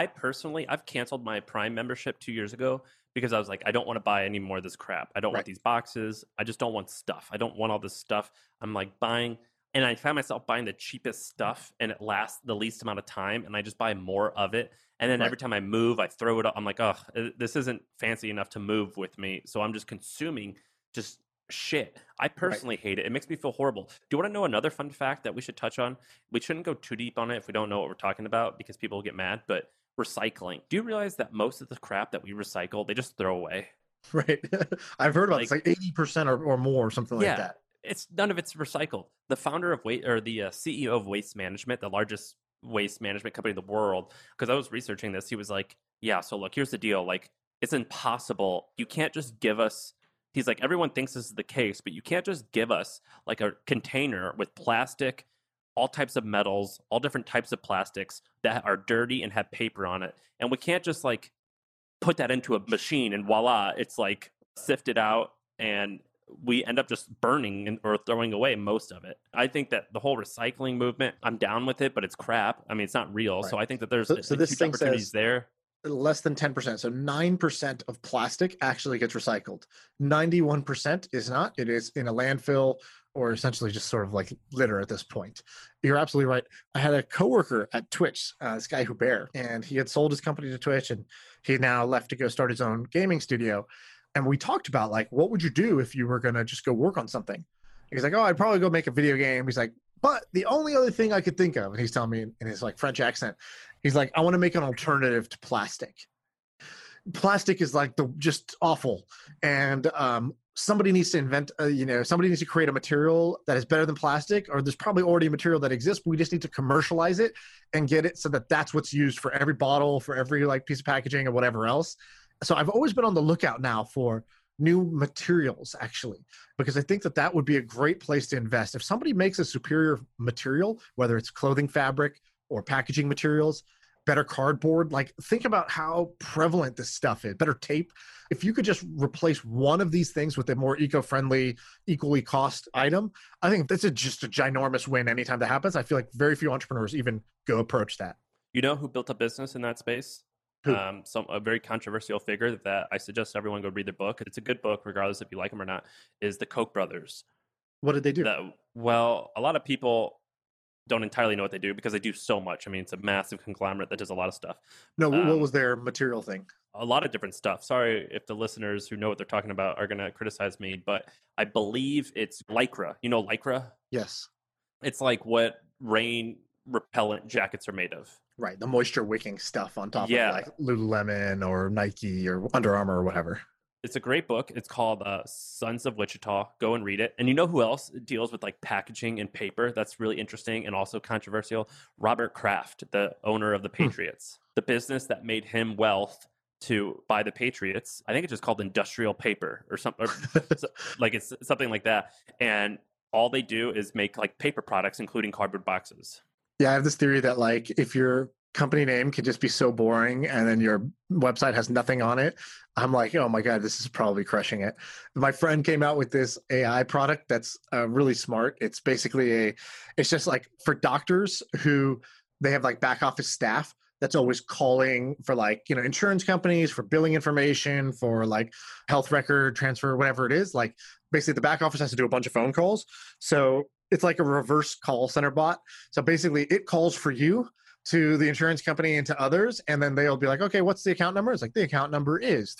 I've canceled my Prime membership 2 years ago because I was like, I don't want to buy any more of this crap. I don't want these boxes. I just don't want stuff. I don't want all this stuff. I'm like buying. And I found myself buying the cheapest stuff and it lasts the least amount of time. And I just buy more of it. And then every time I move, I throw it up. I'm like, oh, this isn't fancy enough to move with me. So I'm just consuming just shit. I personally hate it. It makes me feel horrible. Do you want to know another fun fact that we should touch on? We shouldn't go too deep on it if we don't know what we're talking about because people will get mad. But recycling. Do you realize that most of the crap that we recycle, they just throw away? Right. I've heard about it. It's like 80% or more or something like that. None of it's recycled. The founder of the CEO of Waste Management, the largest waste management company in the world, because I was researching this, he was like, yeah, so look, here's the deal. Like, it's impossible. You can't just give us, he's like, everyone thinks this is the case, but you can't just give us like a container with plastic, all types of metals, all different types of plastics that are dirty and have paper on it. And we can't just like put that into a machine and voila, it's like sifted out and we end up just burning or throwing away most of it. I think that the whole recycling movement, I'm down with it, but it's crap. I mean, it's not real. Right. So I think that there's so this huge thing opportunities there. Less than 10%. So 9% of plastic actually gets recycled. 91% is not. It is in a landfill or essentially just sort of like litter at this point. You're absolutely right. I had a coworker at Twitch, this guy Hubert, and he had sold his company to Twitch and he now left to go start his own gaming studio. And we talked about like, what would you do if you were going to just go work on something? He's like, oh, I'd probably go make a video game. He's like, but the only other thing I could think of, and he's telling me in his like French accent, he's like, I want to make an alternative to plastic. Plastic is like just awful. And somebody needs to invent, somebody needs to create a material that is better than plastic, or there's probably already a material that exists. We just need to commercialize it and get it so that that's what's used for every bottle, for every like piece of packaging or whatever else. So I've always been on the lookout now for new materials, actually, because I think that that would be a great place to invest. If somebody makes a superior material, whether it's clothing fabric or packaging materials, better cardboard, like think about how prevalent this stuff is, better tape. If you could just replace one of these things with a more eco-friendly, equally cost item, I think that's just a ginormous win anytime that happens. I feel like very few entrepreneurs even go approach that. You know who built a business in that space? A very controversial figure that I suggest everyone go read their book. It's a good book, regardless if you like them or not, is the Koch brothers. What did they do? Well, a lot of people don't entirely know what they do because they do so much. I mean, it's a massive conglomerate that does a lot of stuff. No, what was their material thing? A lot of different stuff. Sorry if the listeners who know what they're talking about are going to criticize me, but I believe it's Lycra. You know Lycra? Yes. It's like what rain repellent jackets are made of. Right, the moisture wicking stuff on top of like Lululemon or Nike or Under Armour or whatever. It's a great book. It's called Sons of Wichita. Go and read it. And you know who else deals with like packaging and paper? That's really interesting and also controversial. Robert Kraft, the owner of the Patriots, the business that made him wealth to buy the Patriots. I think it's just called Industrial Paper or something, like it's something like that. And all they do is make like paper products, including cardboard boxes. Yeah, I have this theory that like if your company name can just be so boring and then your website has nothing on it, I'm like, oh my God, this is probably crushing it. My friend came out with this AI product that's really smart. It's basically it's just like for doctors who they have like back office staff that's always calling for like, insurance companies, for billing information, for like health record transfer, whatever it is. Like basically the back office has to do a bunch of phone calls. So it's like a reverse call center bot. So basically it calls for you to the insurance company and to others. And then they'll be like, okay, what's the account number? It's like, the account number is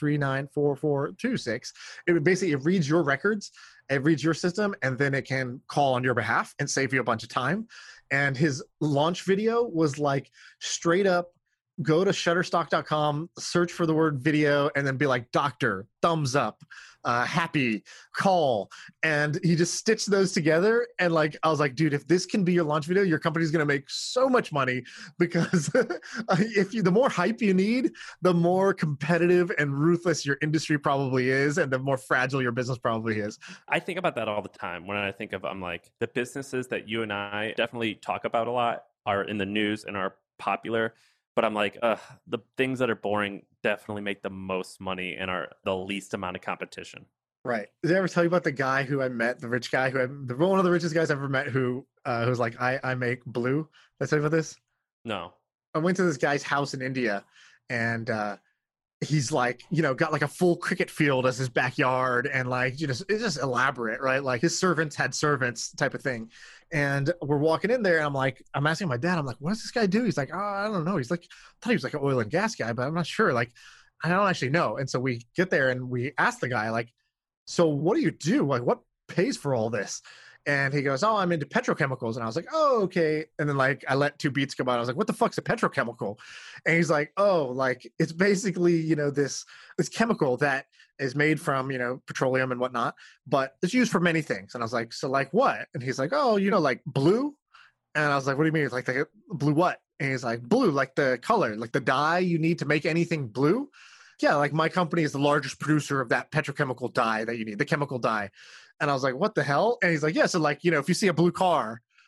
394426. It reads your records, it reads your system, and then it can call on your behalf and save you a bunch of time. And his launch video was like straight up, go to shutterstock.com, search for the word video, and then be like, doctor, thumbs up, happy, call. And he just stitched those together. And like, I was like, dude, if this can be your launch video, your company's going to make so much money, because the more hype you need, the more competitive and ruthless your industry probably is, and the more fragile your business probably is. I think about that all the time when I think of, I'm like, the businesses that you and I definitely talk about a lot are in the news and are popular. But I'm like, the things that are boring definitely make the most money and are the least amount of competition. Right. Did I ever tell you about the guy who I met, the rich guy one of the richest guys I've ever met who was like, I make blue? Did I tell you about this? No. I went to this guy's house in India, and he's like, got like a full cricket field as his backyard, and like, it's just elaborate, right? Like his servants had servants type of thing. And we're walking in there, and I'm asking my dad, I'm like, what does this guy do? He's like, oh, I don't know. He's like, I thought he was like an oil and gas guy, but I'm not sure. Like, I don't actually know. And so we get there and we ask the guy, like, so what do you do? Like, what pays for all this? And he goes, oh, I'm into petrochemicals. And I was like, oh, okay. And then like, I let two beats come out. I was like, what the fuck's a petrochemical? And he's like, oh, like it's basically, this chemical that is made from, petroleum and whatnot, but it's used for many things. And I was like, so like what? And he's like, oh, like blue. And I was like, what do you mean? It's like the blue what? And he's like, blue, like the color, like the dye you need to make anything blue. Yeah, like my company is the largest producer of that petrochemical dye that you need, the chemical dye. And I was like, what the hell? And he's like, yeah, so like, if you see a blue car,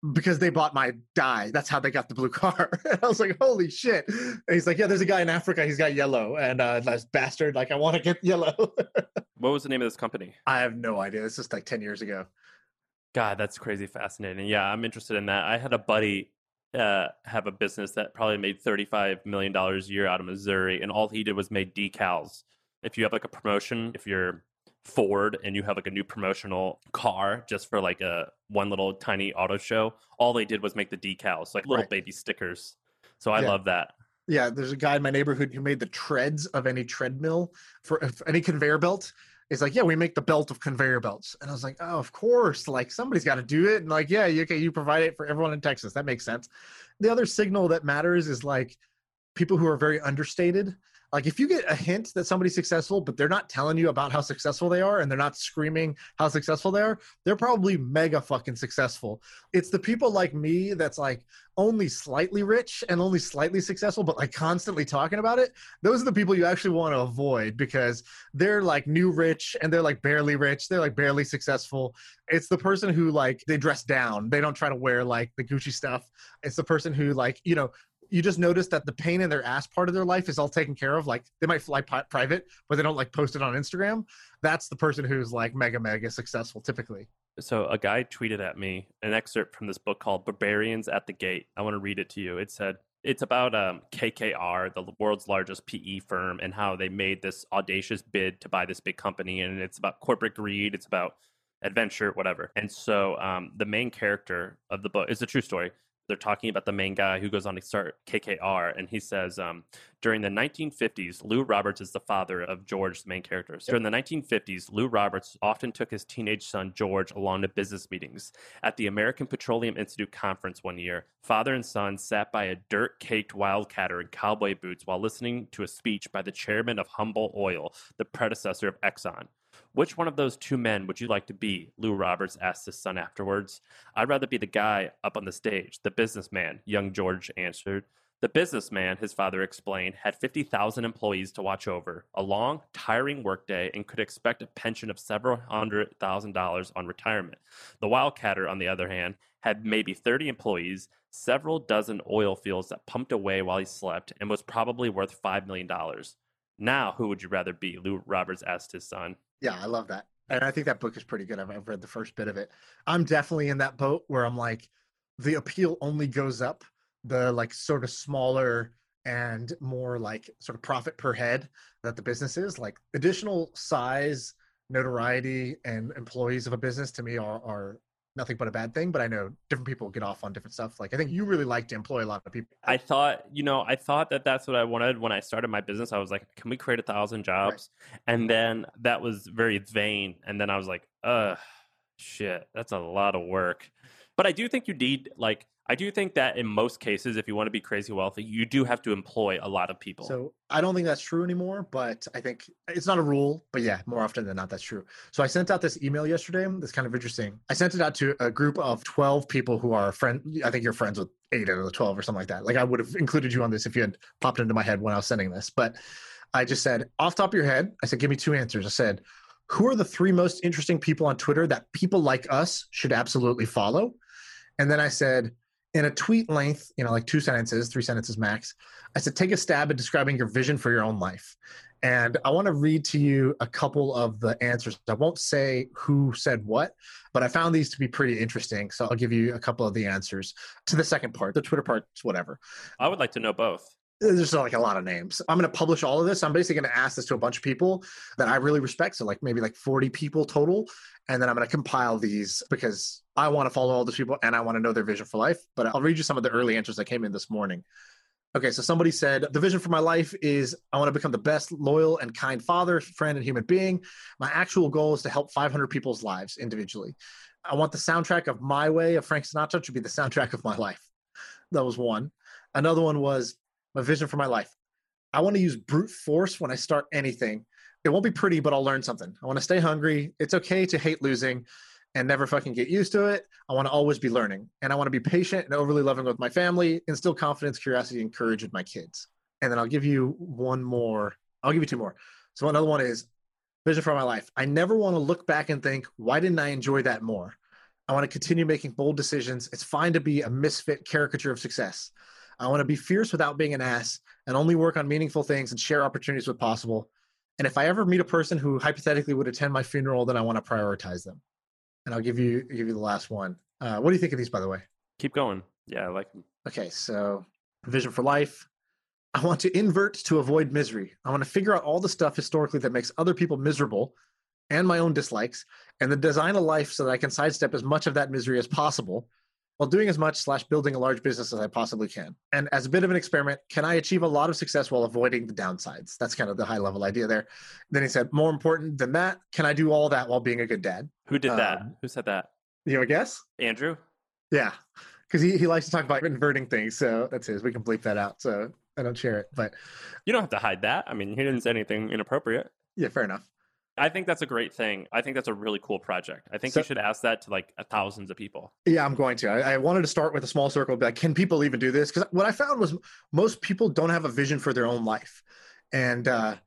because they bought my dye. That's how they got the blue car. And I was like, holy shit. And he's like, yeah, there's a guy in Africa. He's got yellow. And this bastard, like, I want to get yellow. What was the name of this company? I have no idea. It's just like 10 years ago. God, that's crazy fascinating. Yeah, I'm interested in that. I had a buddy have a business that probably made $35 million a year out of Missouri, and all he did was made decals. If you have like a promotion, if you're Ford and you have like a new promotional car just for like a one little tiny auto show, all they did was make the decals, like little baby stickers. So I love that. Yeah, there's a guy in my neighborhood who made the treads of any treadmill for any conveyor belt. It's like, yeah, we make the belt of conveyor belts. And I was like, oh, of course, like somebody's got to do it. And like, yeah, you provide it for everyone in Texas. That makes sense. The other signal that matters is like people who are very understated. Like if you get a hint that somebody's successful, but they're not telling you about how successful they are and they're not screaming how successful they are, they're probably mega fucking successful. It's the people like me that's like only slightly rich and only slightly successful, but like constantly talking about it. Those are the people you actually want to avoid because they're like new rich and they're like barely rich. They're like barely successful. It's the person who like they dress down. They don't try to wear like the Gucci stuff. It's the person who like, you know, you just notice that the pain in their ass part of their life is all taken care of. Like they might fly private, but they don't like post it on Instagram. That's the person who's like mega successful typically. So a guy tweeted at me an excerpt from this book called Barbarians at the Gate. I want to read it to you. It said, it's about KKR, the world's largest PE firm, and how they made this audacious bid to buy this big company. And it's about corporate greed. It's about adventure, whatever. And so the main character of the book is a true story. They're talking about the main guy who goes on to start KKR, and he says, during the 1950s, Lou Roberts is the father of George, the main character. So during the 1950s, Lou Roberts often took his teenage son, George, along to business meetings. At the American Petroleum Institute conference one year, father and son sat by a dirt-caked wildcatter in cowboy boots while listening to a speech by the chairman of Humboldt Oil, the predecessor of Exxon. Which one of those two men would you like to be? Lou Roberts asked his son afterwards. I'd rather be the guy up on the stage, the businessman, young George answered. The businessman, his father explained, had 50,000 employees to watch over, a long, tiring workday, and could expect a pension of several $100,000 on retirement. The wildcatter, on the other hand, had maybe 30 employees, several dozen oil fields that pumped away while he slept, and was probably worth $5 million. Now, who would you rather be? Lou Roberts asked his son. Yeah, I love that. And I think that book is pretty good. I've read the first bit of it. I'm definitely in that boat where I'm like, the appeal only goes up the like sort of smaller and more like sort of profit per head that the business is. Like additional size, notoriety, and employees of a business to me are nothing but a bad thing, but I know different people get off on different stuff. Like I think you really like to employ a lot of people. I thought that that's what I wanted when I started my business. I was like, can we create 1,000 jobs? Right. And then that was very vain. And then I was like, shit, that's a lot of work. But I do think you need I do think that in most cases, if you want to be crazy wealthy, you do have to employ a lot of people. So I don't think that's true anymore, but I think it's not a rule, but yeah, more often than not, that's true. So I sent out this email yesterday. That's kind of interesting. I sent it out to a group of 12 people who are friends. I think you're friends with 8 out of the 12 or something like that. Like I would have included you on this if you had popped into my head when I was sending this, but I just said, off the top of your head, I said, give me 2 answers. I said, who are the 3 most interesting people on Twitter that people like us should absolutely follow? And then I said, in a tweet length, like 2 sentences, 3 sentences max, I said, take a stab at describing your vision for your own life. And I want to read to you a couple of the answers. I won't say who said what, but I found these to be pretty interesting. So I'll give you a couple of the answers to the second part. The Twitter part's whatever. I would like to know both. There's like a lot of names. I'm going to publish all of this. I'm basically going to ask this to a bunch of people that I really respect. So like maybe like 40 people total. And then I'm going to compile these because I want to follow all those people and I want to know their vision for life. But I'll read you some of the early answers that came in this morning. Okay, so somebody said, the vision for my life is I want to become the best, loyal, and kind father, friend, and human being. My actual goal is to help 500 people's lives individually. I want the soundtrack of My Way of Frank Sinatra to be the soundtrack of my life. That was one. Another one was, my vision for my life. I want to use brute force when I start anything. It won't be pretty, but I'll learn something. I want to stay hungry. It's okay to hate losing and never fucking get used to it. I want to always be learning. And I want to be patient and overly loving with my family, instill confidence, curiosity, and courage with my kids. And then I'll give you one more. I'll give you 2 more. So another one is vision for my life. I never want to look back and think, why didn't I enjoy that more? I want to continue making bold decisions. It's fine to be a misfit caricature of success. I want to be fierce without being an ass and only work on meaningful things and share opportunities with possible. And if I ever meet a person who hypothetically would attend my funeral, then I want to prioritize them. And I'll give you the last one. What do you think of these, by the way? Keep going. Yeah, I like them. Okay, so vision for life. I want to invert to avoid misery. I want to figure out all the stuff historically that makes other people miserable and my own dislikes, and then design a life so that I can sidestep as much of that misery as possible while doing as much / building a large business as I possibly can. And as a bit of an experiment, can I achieve a lot of success while avoiding the downsides? That's kind of the high level idea there. Then he said, more important than that, can I do all that while being a good dad? Who did that? Who said that? You have a guess? Andrew? Yeah, because he likes to talk about inverting things. So that's his. We can bleep that out. So I don't share it. But you don't have to hide that. I mean, he didn't say anything inappropriate. Yeah, fair enough. I think that's a great thing. I think that's a really cool project. I think you should ask that to like thousands of people. Yeah, I'm going to. I wanted to start with a small circle, but like, can people even do this? Because what I found was most people don't have a vision for their own life. And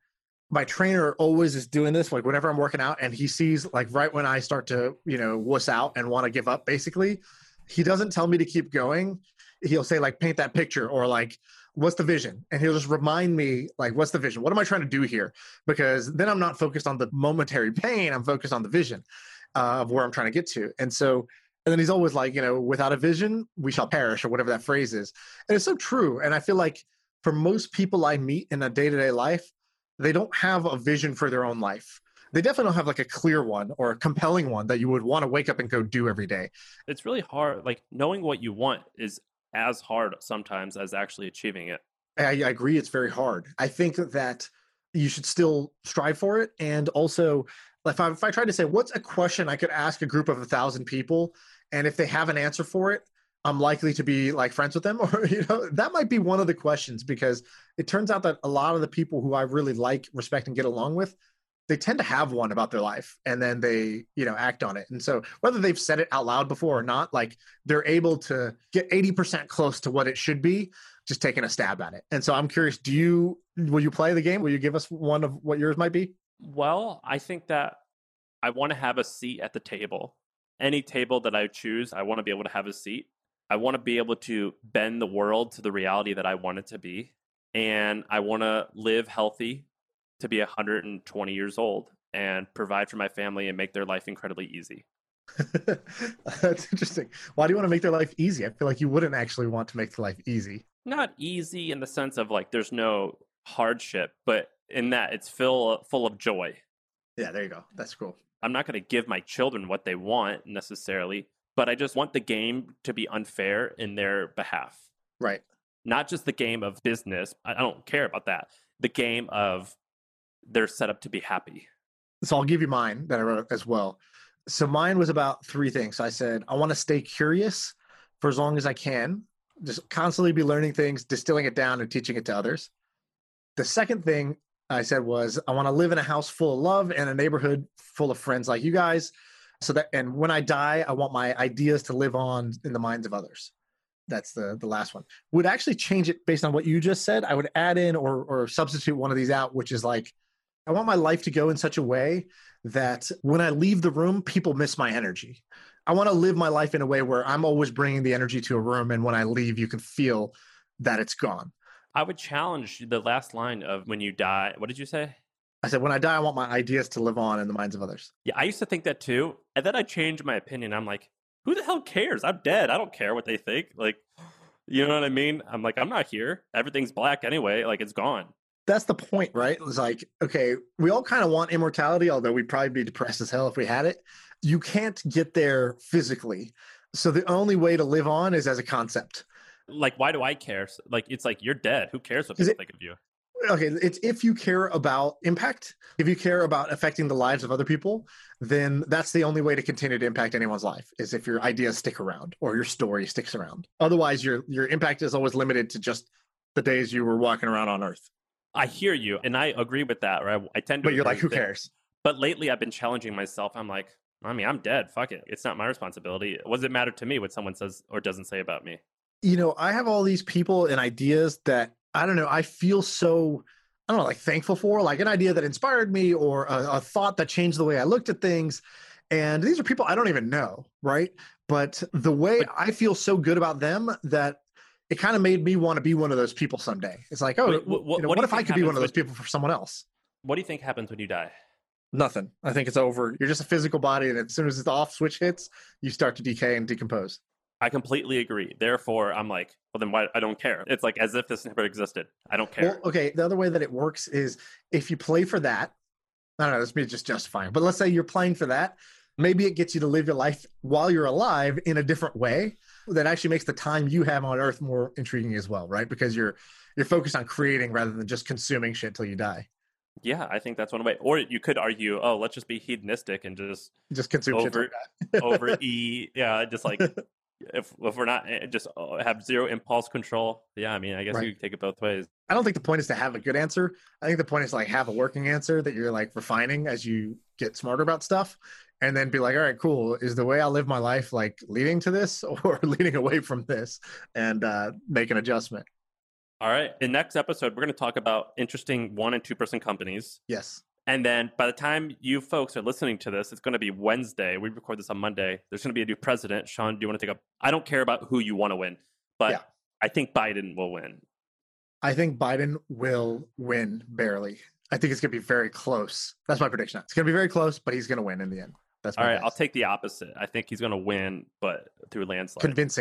my trainer always is doing this, like whenever I'm working out and he sees like right when I start to, wuss out and want to give up, basically, he doesn't tell me to keep going. He'll say like, paint that picture, or like, what's the vision? And he'll just remind me, like, what's the vision? What am I trying to do here? Because then I'm not focused on the momentary pain. I'm focused on the vision of where I'm trying to get to. And then he's always like, without a vision, we shall perish, or whatever that phrase is. And it's so true. And I feel like for most people I meet in a day-to-day life, they don't have a vision for their own life. They definitely don't have like a clear one or a compelling one that you would want to wake up and go do every day. It's really hard. Like knowing what you want is as hard sometimes as actually achieving it. I agree. It's very hard. I think that you should still strive for it. And also, if I tried to say, what's a question I could ask a group of 1,000 people, and if they have an answer for it, I'm likely to be like friends with them, or, that might be one of the questions, because it turns out that a lot of the people who I really like, respect, and get along with, they tend to have one about their life, and then they, act on it. And so whether they've said it out loud before or not, like they're able to get 80% close to what it should be, just taking a stab at it. And so I'm curious, will you play the game? Will you give us one of what yours might be? Well, I think that I want to have a seat at the table. Any table that I choose, I want to be able to have a seat. I want to be able to bend the world to the reality that I want it to be. And I want to live healthy to be 120 years old and provide for my family and make their life incredibly easy. That's interesting. Why do you want to make their life easy? I feel like you wouldn't actually want to make their life easy. Not easy in the sense of like there's no hardship, but in that it's full of joy. Yeah, there you go. That's cool. I'm not going to give my children what they want necessarily, but I just want the game to be unfair in their behalf. Right. Not just the game of business. I don't care about that. The game of they're set up to be happy. So I'll give you mine that I wrote as well. So mine was about 3 things. I said, I want to stay curious for as long as I can, just constantly be learning things, distilling it down and teaching it to others. The second thing I said was, I want to live in a house full of love and a neighborhood full of friends like you guys. And when I die, I want my ideas to live on in the minds of others. That's the last one. Would actually change it based on what you just said. I would add in or substitute one of these out, which is like, I want my life to go in such a way that when I leave the room, people miss my energy. I want to live my life in a way where I'm always bringing the energy to a room, and when I leave, you can feel that it's gone. I would challenge the last line of when you die. What did you say? I said, when I die, I want my ideas to live on in the minds of others. Yeah, I used to think that too. And then I changed my opinion. I'm like, who the hell cares? I'm dead. I don't care what they think. Like, you know what I mean? I'm like, I'm not here. Everything's black anyway. Like, it's gone. That's the point, right? It's like, okay, we all kind of want immortality, although we'd probably be depressed as hell if we had it. You can't get there physically. So the only way to live on is as a concept. Like, why do I care? Like, it's like, you're dead. Who cares what people think of you? Okay, it's if you care about impact, if you care about affecting the lives of other people, then that's the only way to continue to impact anyone's life, is if your ideas stick around or your story sticks around. Otherwise, your impact is always limited to just the days you were walking around on Earth. I hear you, and I agree with that. Right? I tend to. But you're like, who cares? But lately, I've been challenging myself. I'm like, I mean, I'm dead. Fuck it. It's not my responsibility. What does it matter to me what someone says or doesn't say about me? I have all these people and ideas that, I don't know, I feel so, like thankful for, like an idea that inspired me or a thought that changed the way I looked at things. And these are people I don't even know, right? But the way I feel so good about them that it kind of made me want to be one of those people someday. It's like, oh, what if I could be one of those people for someone else? What do you think happens when you die? Nothing. I think it's over. You're just a physical body, and as soon as the off switch hits, you start to decay and decompose. I completely agree. Therefore, I'm like, well, then why? I don't care. It's like as if this never existed. I don't care. Well, okay. The other way that it works is if you play for that, I don't know, this is just justifying, but let's say you're playing for that. Maybe it gets you to live your life while you're alive in a different way that actually makes the time you have on Earth more intriguing as well, right? Because you're focused on creating rather than just consuming shit till you die. Yeah, I think that's one way. Or you could argue, oh, let's just be hedonistic and just consume shit. Overeat. Yeah, just like if we're not just have zero impulse control. Yeah, I mean, I guess you could take it both ways. I don't think the point is to have a good answer. I think the point is to like have a working answer that you're like refining as you get smarter about stuff, and then be like, all right, cool. Is the way I live my life like leading to this or leading away from this, and make an adjustment. All right. In next episode, we're going to talk about interesting 1% and 2% companies. Yes. And then by the time you folks are listening to this, it's going to be Wednesday. We record this on Monday. There's going to be a new president. Sean, do you want to take I don't care about who you want to win, but I think Biden will win. I think Biden will win barely. I think it's going to be very close. That's my prediction. It's going to be very close, but he's going to win in the end. That's my guess. I'll take the opposite. I think he's going to win, but through a landslide.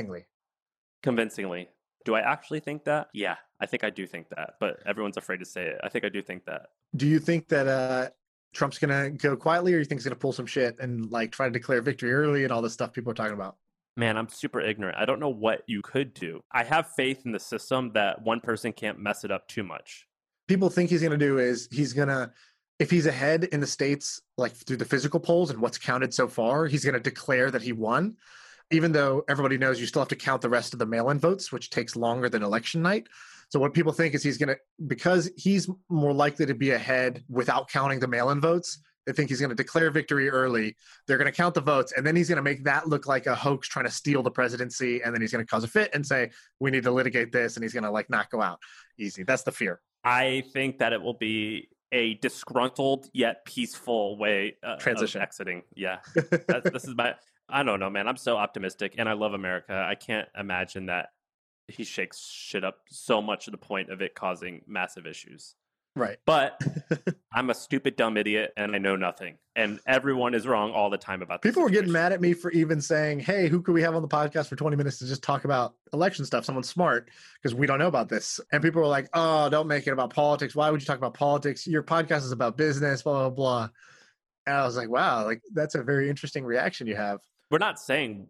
Convincingly. Do I actually think that? Yeah, I think I do think that, but everyone's afraid to say it. I think I do think that. Do you think that Trump's going to go quietly, or you think he's going to pull some shit and like try to declare victory early and all this stuff people are talking about? Man, I'm super ignorant. I don't know what you could do. I have faith in the system that one person can't mess it up too much. People think he's going to do is he's going to, if he's ahead in the states, like through the physical polls and what's counted so far, he's going to declare that he won. Even though everybody knows you still have to count the rest of the mail-in votes, which takes longer than election night. So what people think is he's going to, because he's more likely to be ahead without counting the mail-in votes, they think he's going to declare victory early. They're going to count the votes, and then he's going to make that look like a hoax trying to steal the presidency, and then he's going to cause a fit and say, we need to litigate this, and he's going to like not go out easy. That's the fear. I think that it will be a disgruntled yet peaceful way transition of exiting. Yeah. This is I don't know, man. I'm so optimistic, and I love America. I can't imagine that he shakes shit up so much to the point of it causing massive issues. Right. But I'm a stupid, dumb idiot, and I know nothing. And everyone is wrong all the time about this. People were getting mad at me for even saying, hey, who could we have on the podcast for 20 minutes to just talk about election stuff? Someone smart, because we don't know about this. And people were like, oh, don't make it about politics. Why would you talk about politics? Your podcast is about business, blah, blah, blah. And I was like, wow, like that's a very interesting reaction you have. We're not saying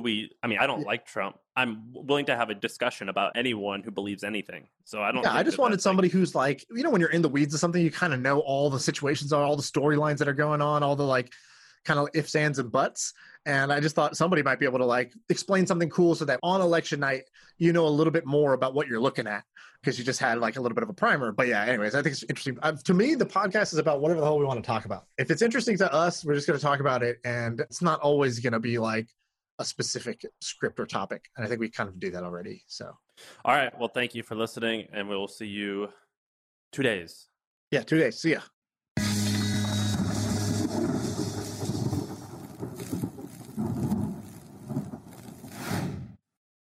I don't like Trump. I'm willing to have a discussion about anyone who believes anything. So I don't. Yeah, I just wanted somebody who's like, when you're in the weeds of something, you kind of know all the situations are, all the storylines that are going on, all the like kind of ifs, ands, and buts. And I just thought somebody might be able to like explain something cool so that on election night, you know a little bit more about what you're looking at because you just had like a little bit of a primer. But yeah, anyways, I think it's interesting. To me, the podcast is about whatever the hell we want to talk about. If it's interesting to us, we're just going to talk about it. And it's not always going to be like a specific script or topic. And I think we kind of do that already. So. All right. Well, thank you for listening, and we'll see you 2 days. Yeah, 2 days. See ya.